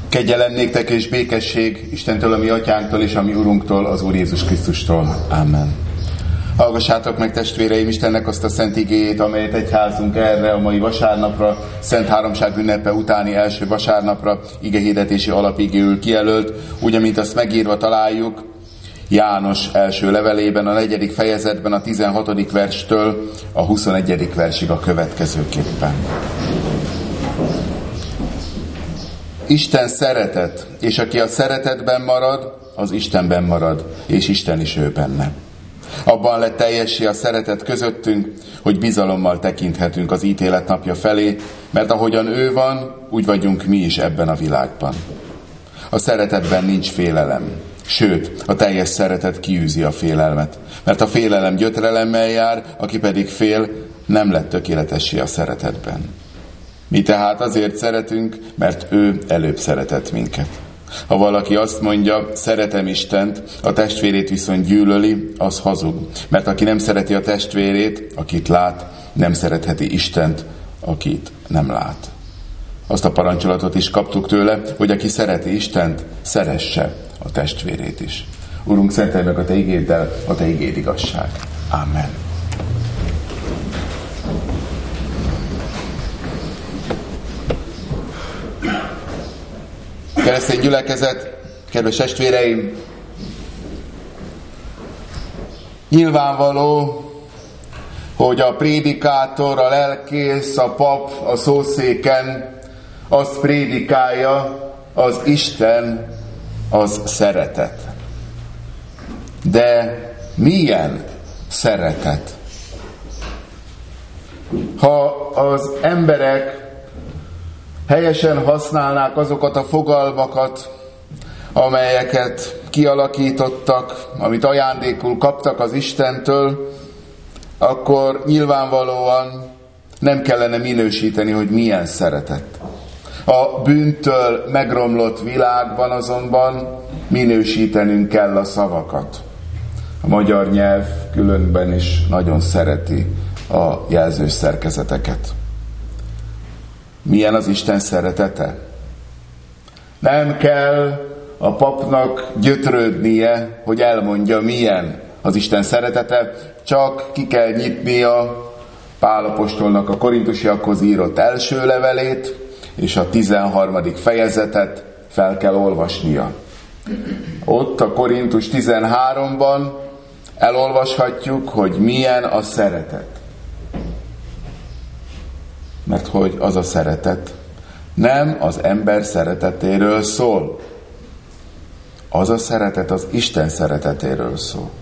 Kegyelem néktek és békesség Istentől, a mi atyánktól és a mi Urunktól, az Úr Jézus Krisztustól. Amen. Hallgassátok meg, testvéreim, Istennek azt a szent igéjét, amelyet egyházunk erre a mai vasárnapra, Szent Háromság ünnepe utáni első vasárnapra igehirdetési alapigéül kijelölt, úgy, amint azt megírva találjuk János első levelében, a 4. fejezetben, a 16. verstől a 21. versig a következőképpen. Isten szeretet, és aki a szeretetben marad, az Istenben marad, és Isten is ő benne. Abban lett teljessé a szeretet közöttünk, hogy bizalommal tekinthetünk az ítélet napja felé, mert ahogyan ő van, úgy vagyunk mi is ebben a világban. A szeretetben nincs félelem, sőt, a teljes szeretet kiűzi a félelmet, mert a félelem gyötrelemmel jár, aki pedig fél, nem lett tökéletessé a szeretetben. Mi tehát azért szeretünk, mert ő előbb szeretett minket. Ha valaki azt mondja, szeretem Istent, a testvérét viszont gyűlöli, az hazug. Mert aki nem szereti a testvérét, akit lát, nem szeretheti Istent, akit nem lát. Azt a parancsolatot is kaptuk tőle, hogy aki szereti Istent, szeresse a testvérét is. Urunk, szentelj meg a Te igéddel, a Te igéd igazság. Amen. Keresztény gyülekezet, kedves testvéreim! Nyilvánvaló, hogy a prédikátor, a lelkész, a pap a szószéken azt prédikálja, az Isten, az szeretet. De milyen szeretet? Ha az emberek helyesen használnák azokat a fogalmakat, amelyeket kialakítottak, amit ajándékul kaptak az Istentől, akkor nyilvánvalóan nem kellene minősíteni, hogy milyen szeretet. A bűntől megromlott világban azonban minősítenünk kell a szavakat. A magyar nyelv különben is nagyon szereti a jelzős szerkezeteket. Milyen az Isten szeretete? Nem kell a papnak gyötrődnie, hogy elmondja, milyen az Isten szeretete, csak ki kell nyitnia Pál apostolnak a korintusiakhoz írott első levelét, és a 13. fejezetet fel kell olvasnia. Ott a Korintus 13-ban elolvashatjuk, hogy milyen a szeretet. Mert hogy az a szeretet nem az ember szeretetéről szól. Az a szeretet az Isten szeretetéről szól.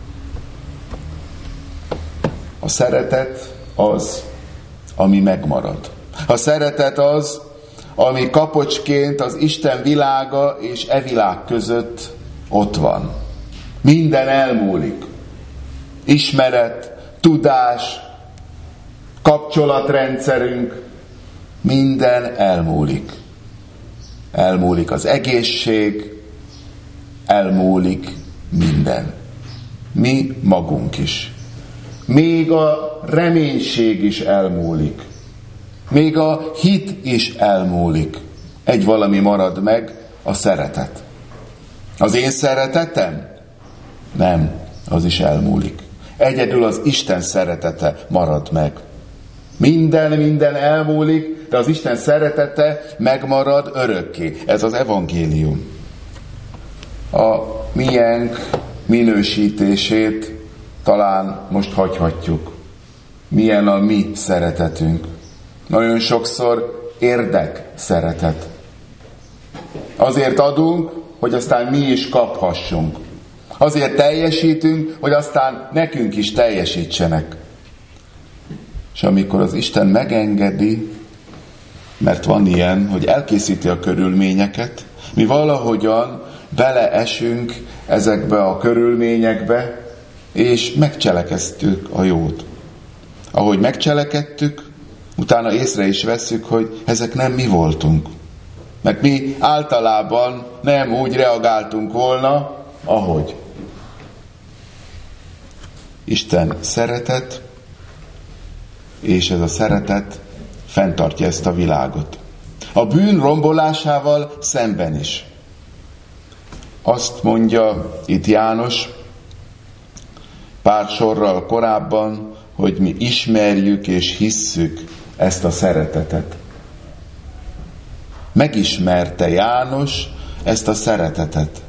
A szeretet az, ami megmarad. A szeretet az, ami kapocsként az Isten világa és e világ között ott van. Minden elmúlik. Ismeret, tudás, kapcsolatrendszerünk, minden elmúlik. Elmúlik az egészség, elmúlik minden. Mi magunk is. Még a reménység is elmúlik. Még a hit is elmúlik. Egy valami marad meg, a szeretet. Az én szeretetem? Nem, az is elmúlik. Egyedül az Isten szeretete marad meg. Minden elmúlik, de az Isten szeretete megmarad örökké. Ez az evangélium. A miénk minősítését talán most hagyhatjuk. Milyen a mi szeretetünk? Nagyon sokszor érdek szeretet. Azért adunk, hogy aztán mi is kaphassunk. Azért teljesítünk, hogy aztán nekünk is teljesítsenek. És amikor az Isten megengedi, mert van ilyen, hogy elkészíti a körülményeket, mi valahogyan beleesünk ezekbe a körülményekbe, és megcselekeztük a jót. Ahogy megcselekedtük, utána észre is vesszük, hogy ezek nem mi voltunk. Mert mi általában nem úgy reagáltunk volna, ahogy. Isten szeretet, és ez a szeretet fenntartja ezt a világot. A bűn rombolásával szemben is. Azt mondja itt János pár sorral korábban, hogy mi ismerjük és hisszük ezt a szeretetet. Megismerte János ezt a szeretetet.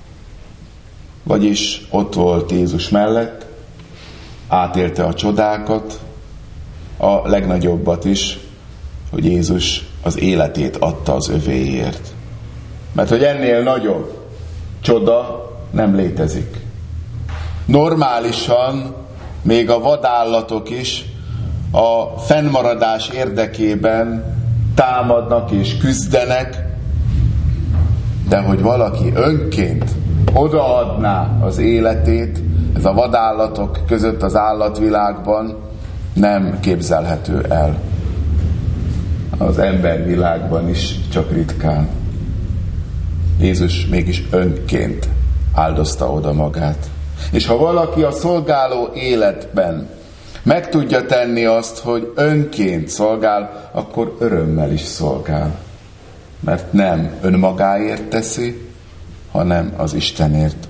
Vagyis ott volt Jézus mellett, átélte a csodákat, a legnagyobbat is, hogy Jézus az életét adta az övéért. Mert hogy ennél nagyobb csoda nem létezik. Normálisan még a vadállatok is a fennmaradás érdekében támadnak és küzdenek, de hogy valaki önként odaadná az életét, ez a vadállatok között az állatvilágban nem képzelhető el. Az embervilágban is csak ritkán. Jézus mégis önként áldozta oda magát. És ha valaki a szolgáló életben meg tudja tenni azt, hogy önként szolgál, akkor örömmel is szolgál. Mert nem önmagáért teszi, hanem az Istenért.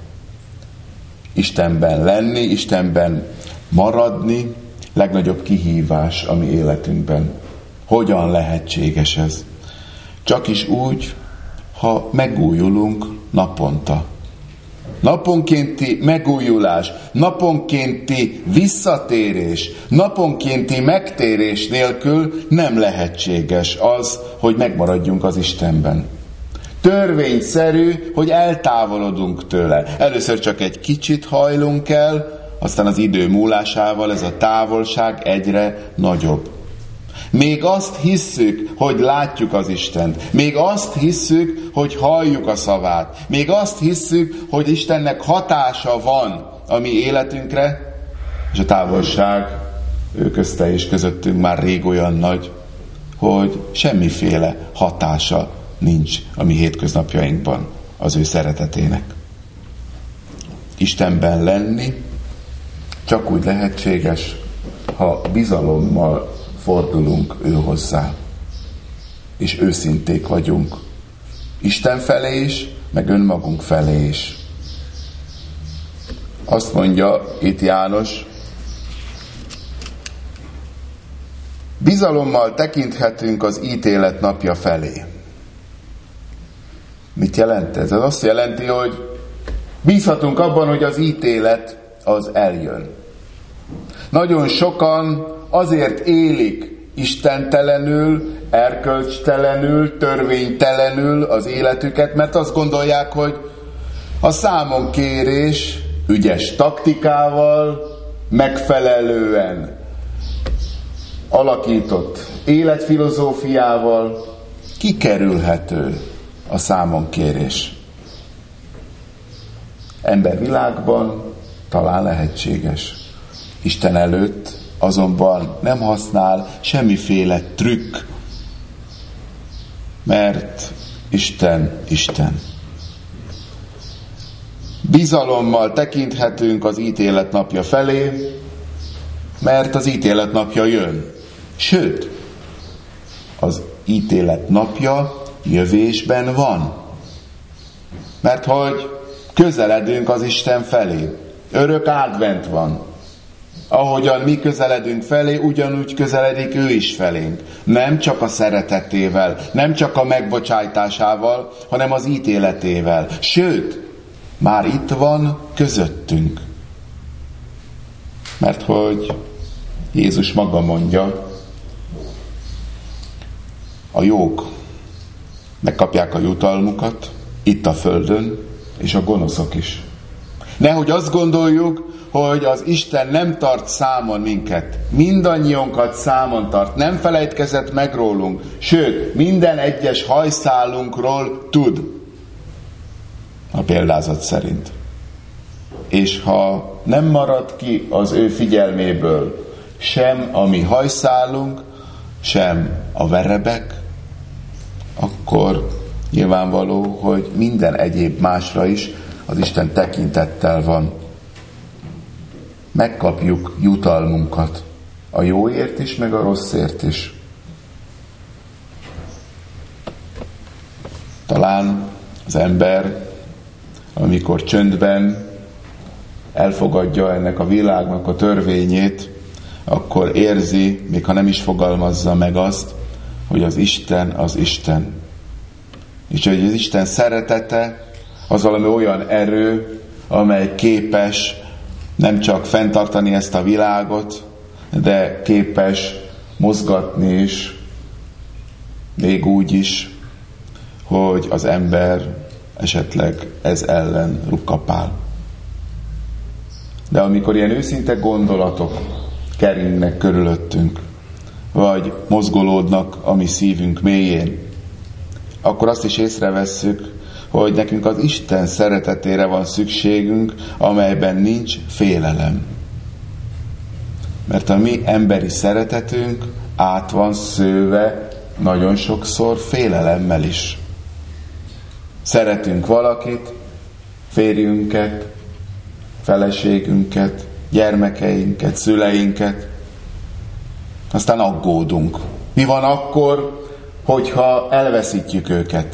Istenben lenni, Istenben maradni legnagyobb kihívás a mi életünkben. Hogyan lehetséges ez? Csak is úgy, ha megújulunk naponta. Naponkénti megújulás, naponkénti visszatérés, naponkénti megtérés nélkül nem lehetséges az, hogy megmaradjunk az Istenben. Törvényszerű, hogy eltávolodunk tőle. Először csak egy kicsit hajlunk el, aztán az idő múlásával ez a távolság egyre nagyobb. Még azt hisszük, hogy látjuk az Istent. Még azt hisszük, hogy halljuk a szavát. Még azt hisszük, hogy Istennek hatása van a mi életünkre, és a távolság ő közte és közöttünk már rég olyan nagy, hogy semmiféle hatása nincs a mi hétköznapjainkban az ő szeretetének. Istenben lenni csak úgy lehetséges, ha bizalommal fordulunk ő hozzá, és őszinték vagyunk. Isten felé is, meg önmagunk felé is. Azt mondja itt János, bizalommal tekinthetünk az ítélet napja felé. Mit jelent ez? Ez azt jelenti, hogy bízhatunk abban, hogy az ítélet az eljön. Nagyon sokan azért élik istentelenül, erkölcstelenül, törvénytelenül az életüket, mert azt gondolják, hogy a számonkérés ügyes taktikával, megfelelően alakított életfilozófiával kikerülhető a számonkérés. Embervilágban talán lehetséges. Isten előtt azonban nem használ semmiféle trükk, mert Isten Isten. Bizalommal tekinthetünk az ítélet napja felé, mert az ítélet napja jön. Sőt, az ítélet napja jövésben van. Mert hogy közeledünk az Isten felé. Örök advent van. Ahogyan mi közeledünk felé, ugyanúgy közeledik ő is felénk. Nem csak a szeretetével, nem csak a megbocsájtásával, hanem az ítéletével. Sőt, már itt van közöttünk. Mert hogy Jézus maga mondja, a jók megkapják a jutalmukat itt a földön, és a gonoszok is. Nehogy azt gondoljuk, hogy az Isten nem tart számon minket. Mindannyiunkat számon tart. Nem felejtkezett meg rólunk. Sőt, minden egyes hajszálunkról tud. A példázat szerint. És ha nem marad ki az ő figyelméből sem a mi hajszálunk, sem a verebek, akkor nyilvánvaló, hogy minden egyéb másra is az Isten tekintettel van. Megkapjuk jutalmunkat. A jóért is, meg a rosszért is. Talán az ember, amikor csöndben elfogadja ennek a világnak a törvényét, akkor érzi, még ha nem is fogalmazza meg azt, hogy az Isten az Isten. És hogy az Isten szeretete az valami olyan erő, amely képes nem csak fenntartani ezt a világot, de képes mozgatni is, még úgy is, hogy az ember esetleg ez ellen rukkapál. De amikor ilyen őszinte gondolatok keringnek körülöttünk, vagy mozgolódnak a mi szívünk mélyén, akkor azt is észrevesszük, hogy nekünk az Isten szeretetére van szükségünk, amelyben nincs félelem. Mert a mi emberi szeretetünk át van szőve nagyon sokszor félelemmel is. Szeretünk valakit, férjünket, feleségünket, gyermekeinket, szüleinket, aztán aggódunk. Mi van akkor, hogyha elveszítjük őket?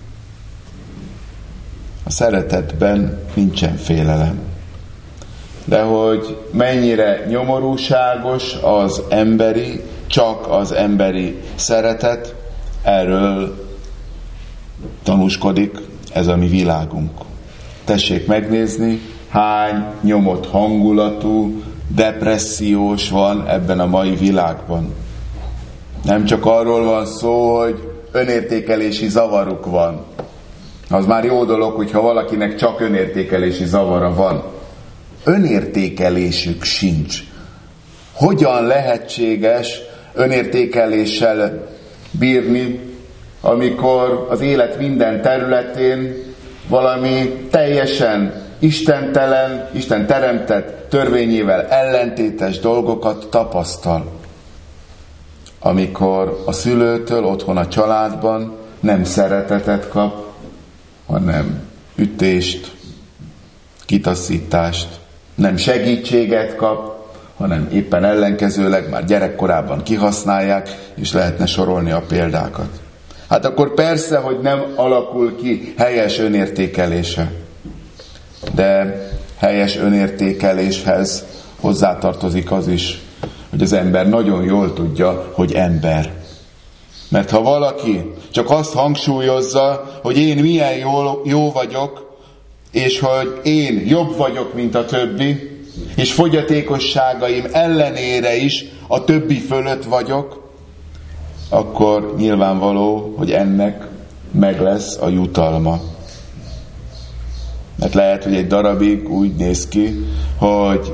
A szeretetben nincsen félelem. De hogy mennyire nyomorúságos az emberi, csak az emberi szeretet, erről tanúskodik ez a mi világunk. Tessék megnézni, hány nyomott hangulatú, depressziós van ebben a mai világban. Nem csak arról van szó, hogy önértékelési zavaruk van. Az már jó dolog, hogyha valakinek csak önértékelési zavara van. Önértékelésük sincs. Hogyan lehetséges önértékeléssel bírni, amikor az élet minden területén valami teljesen istentelen, Isten teremtett törvényével ellentétes dolgokat tapasztal. Amikor a szülőtől otthon a családban nem szeretetet kap, hanem ütést, kitaszítást, nem segítséget kap, hanem éppen ellenkezőleg már gyerekkorában kihasználják, és lehetne sorolni a példákat. Hát akkor persze, hogy nem alakul ki helyes önértékelése. De helyes önértékeléshez hozzátartozik az is, hogy az ember nagyon jól tudja, hogy ember. Mert ha valaki csak azt hangsúlyozza, hogy én milyen jó vagyok, és hogy én jobb vagyok, mint a többi, és fogyatékosságaim ellenére is a többi fölött vagyok, akkor nyilvánvaló, hogy ennek meg lesz a jutalma. Mert lehet, hogy egy darabig úgy néz ki, hogy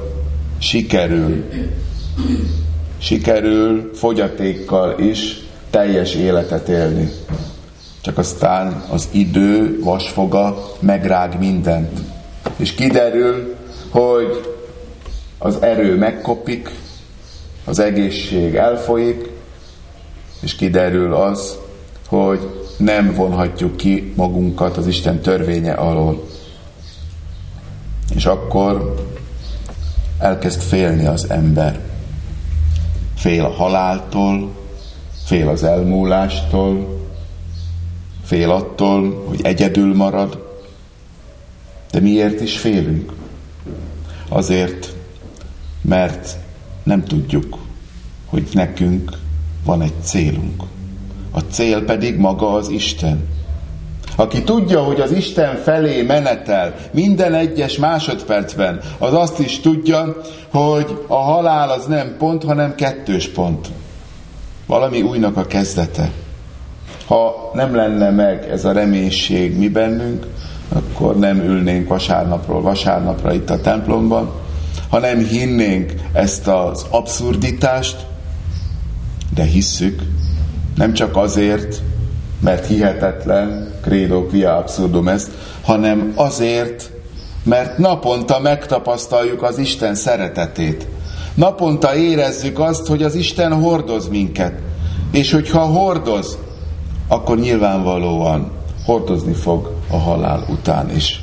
sikerül fogyatékkal is teljes életet élni. Csak aztán az idő vasfoga megrág mindent. És kiderül, hogy az erő megkopik, az egészség elfolyik, és kiderül az, hogy nem vonhatjuk ki magunkat az Isten törvénye alól. És akkor elkezd félni az ember. Fél a haláltól, fél az elmúlástól, fél attól, hogy egyedül marad. De miért is félünk? Azért, mert nem tudjuk, hogy nekünk van egy célunk. A cél pedig maga az Isten. Aki tudja, hogy az Isten felé menetel minden egyes másodpercben, az azt is tudja, hogy a halál az nem pont, hanem 2 pont. Valami újnak a kezdete. Ha nem lenne meg ez a reménység mi bennünk, akkor nem ülnénk vasárnapról vasárnapra itt a templomban, ha nem hinnénk ezt az abszurditást, de hisszük, nem csak azért, mert hihetetlen, credo quia absurdum est, hanem azért, mert naponta megtapasztaljuk az Isten szeretetét. Naponta érezzük azt, hogy az Isten hordoz minket. És hogyha hordoz, akkor nyilvánvalóan hordozni fog a halál után is.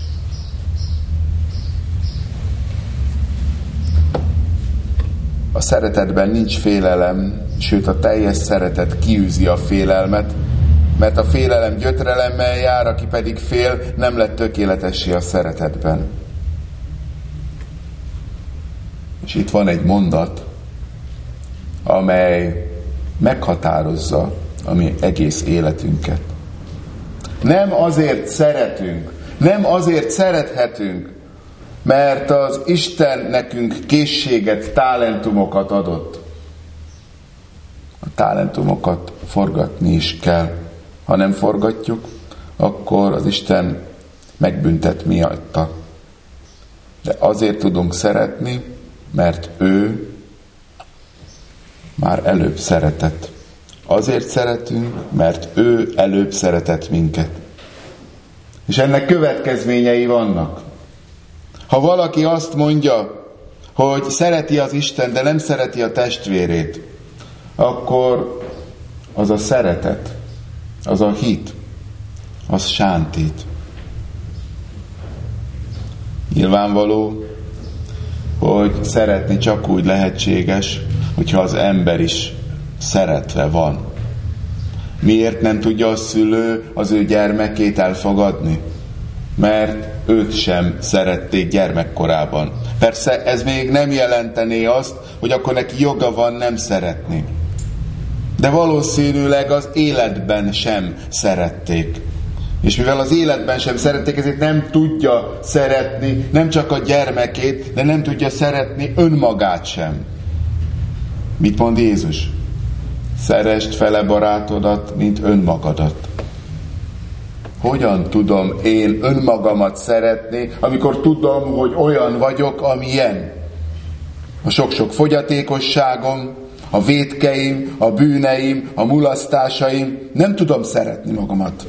A szeretetben nincs félelem, sőt a teljes szeretet kiűzi a félelmet, mert a félelem gyötrelemmel jár, aki pedig fél, nem lett tökéletessé a szeretetben. És itt van egy mondat, amely meghatározza a mi egész életünket. Nem azért szeretünk, nem azért szerethetünk, mert az Isten nekünk készséget, talentumokat adott. A talentumokat forgatni is kell. Ha nem forgatjuk, akkor az Isten megbüntet miatta. De azért tudunk szeretni, mert ő már előbb szeretett. Azért szeretünk, mert ő előbb szeretett minket. És ennek következményei vannak. Ha valaki azt mondja, hogy szereti az Isten, de nem szereti a testvérét, akkor az a szeretet, az a hit, az sántít. Nyilvánvaló, hogy szeretni csak úgy lehetséges, hogyha az ember is szeretve van. Miért nem tudja a szülő az ő gyermekét elfogadni? Mert őt sem szerették gyermekkorában. Persze ez még nem jelentené azt, hogy akkor neki joga van nem szeretni. De valószínűleg az életben sem szerették. És mivel az életben sem szerették, ezért nem tudja szeretni nem csak a gyermekét, de nem tudja szeretni önmagát sem. Mit mond Jézus? Szeresd fele barátodat, mint önmagadat. Hogyan tudom én önmagamat szeretni, amikor tudom, hogy olyan vagyok, amilyen? A sok-sok fogyatékosságom, a vétkeim, a bűneim, a mulasztásaim, nem tudom szeretni magamat.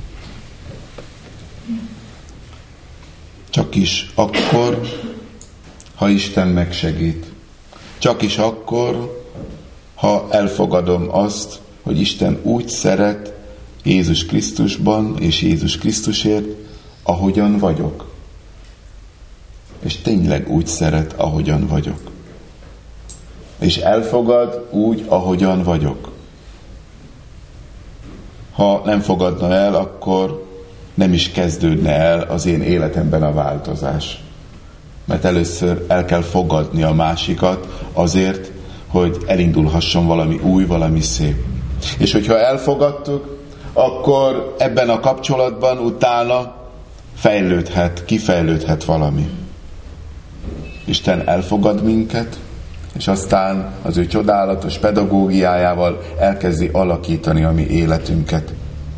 Csak is akkor, ha Isten megsegít. Csak is akkor, ha elfogadom azt, hogy Isten úgy szeret Jézus Krisztusban és Jézus Krisztusért, ahogyan vagyok. És tényleg úgy szeret, ahogyan vagyok. És elfogad úgy, ahogyan vagyok. Ha nem fogadna el, akkor nem is kezdődne el az én életemben a változás. Mert először el kell fogadni a másikat azért, hogy elindulhasson valami új, valami szép. És hogyha elfogadtuk, akkor ebben a kapcsolatban utána kifejlődhet valami. Isten elfogad minket, és aztán az ő csodálatos pedagógiájával elkezdi alakítani a mi életünket.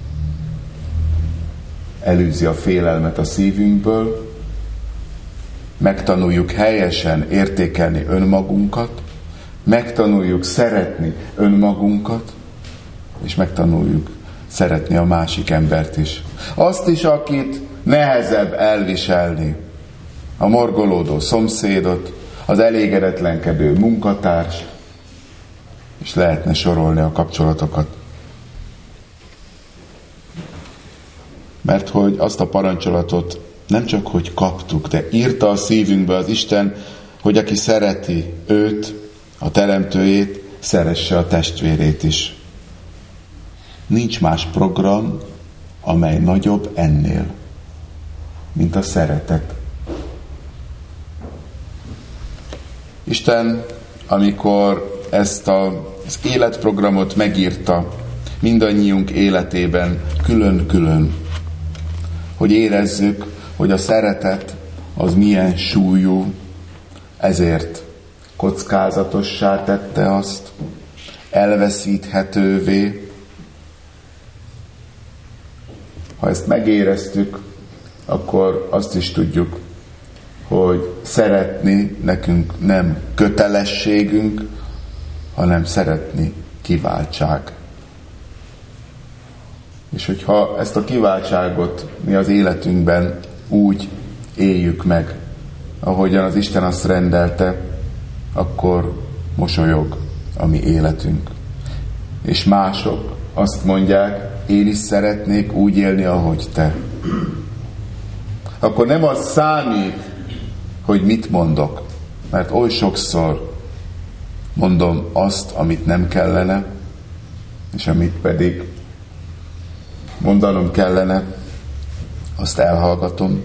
Elűzi a félelmet a szívünkből, megtanuljuk helyesen értékelni önmagunkat, megtanuljuk szeretni önmagunkat, és megtanuljuk szeretni a másik embert is. Azt is, akit nehezebb elviselni. A morgolódó szomszédot, az elégedetlenkedő munkatárs, és lehetne sorolni a kapcsolatokat. Mert hogy azt a parancsolatot nem csak hogy kaptuk, de írta a szívünkbe az Isten, hogy aki szereti őt, a teremtőjét, szeresse a testvérét is. Nincs más program, amely nagyobb ennél, mint a szeretet. Isten, amikor ezt az életprogramot megírta mindannyiunk életében külön-külön, hogy érezzük, hogy a szeretet az milyen súlyú, ezért kockázatossá tette azt, elveszíthetővé. Ha ezt megéreztük, akkor azt is tudjuk, hogy szeretni nekünk nem kötelességünk, hanem szeretni kiváltság. És hogyha ezt a kiváltságot mi az életünkben úgy éljük meg, ahogyan az Isten azt rendelte, akkor mosolyog a mi életünk. És mások azt mondják, én is szeretnék úgy élni, ahogy te. Akkor nem az számít, hogy mit mondok, mert oly sokszor mondom azt, amit nem kellene, és amit pedig mondanom kellene, azt elhallgatom.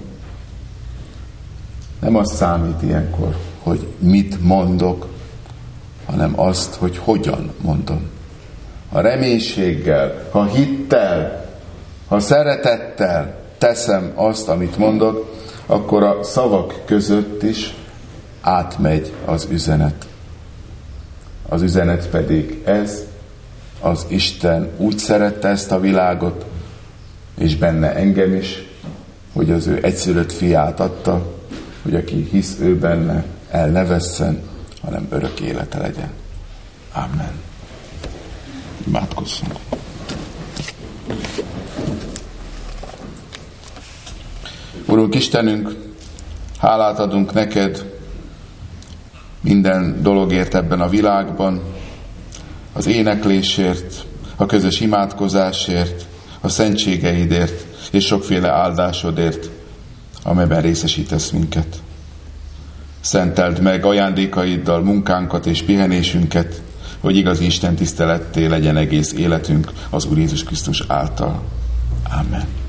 Nem az számít ilyenkor, hogy mit mondok, hanem azt, hogy hogyan mondom. Ha reménységgel, ha hittel, ha szeretettel teszem azt, amit mondok, akkor a szavak között is átmegy az üzenet. Az üzenet pedig ez, az Isten úgy szerette ezt a világot, és benne engem is, hogy az ő egyszülött fiát adta, hogy aki hisz ő benne, el ne vesszen, hanem örök élete legyen. Amen. Imádkozzunk. Urunk Istenünk, hálát adunk neked minden dologért ebben a világban, az éneklésért, a közös imádkozásért, a szentségeidért és sokféle áldásodért, amelyben részesítesz minket. Szenteld meg ajándékaiddal munkánkat és pihenésünket, hogy igazi Isten tiszteletté legyen egész életünk az Úr Jézus Krisztus által. Amen.